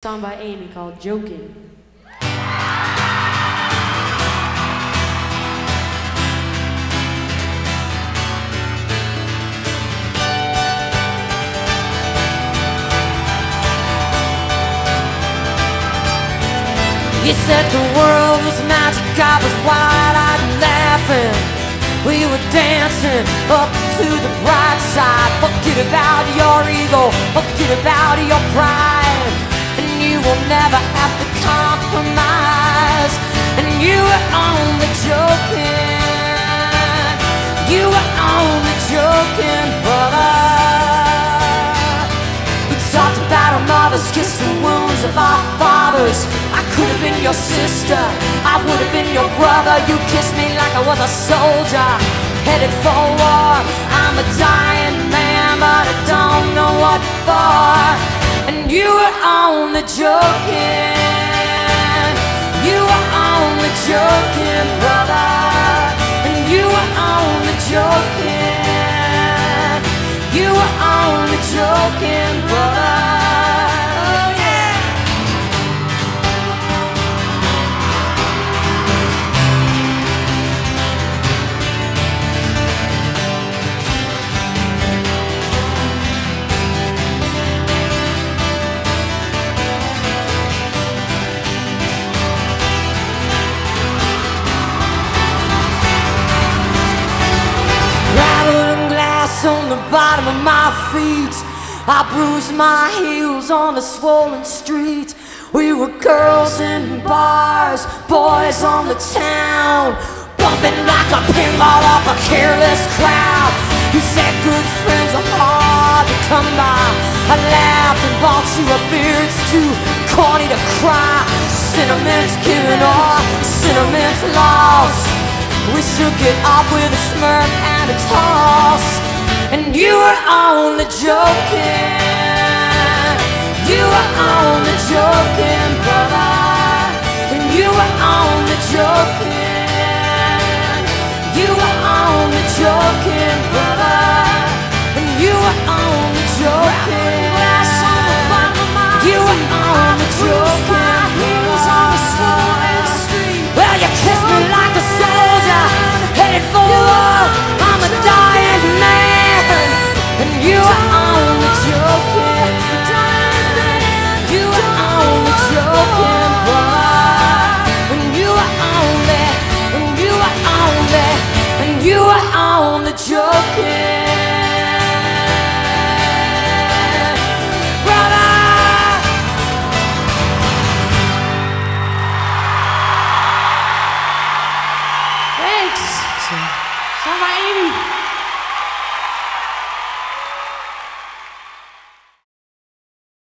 Song by Amy called Joking. You said the world was magic, I was wide-eyed and laughing. We were dancing up to the bright side. Forget about your ego, forget about your pride. And you will never have to compromise. And you were only joking. You were only joking, brother. We talked about our mothers, kissed the wounds of our fathers. I could have been your sister, I would have been your brother. You kissed me like I was a soldier, headed for war. I'm a dying man, but I don't know what for. And you were only joking. You were only joking, brother. And you were only joking. You were only joking, brother. On the bottom of my feet, I bruised my heels on the swollen street. We were girls in bars, boys on the town, bumping like a pinball off a careless crowd. You said good friends are hard to come by. I laughed and bought you a beer. It's too corny to cry. Sentiment's given off, sentiment's lost. We shook it off with a smirk and a toss. And you were only joking. You were only joking, brother. And you were only joking. You were only joking, brother. And you were only joking. You were only joking, brother. Well, you kissed me like a soldier, headed for war. I'm a dying man. And you were only joking. You were only joking, brother. And you were only, and you were only, and you were only joking, brother. Thanks. Song by Amy.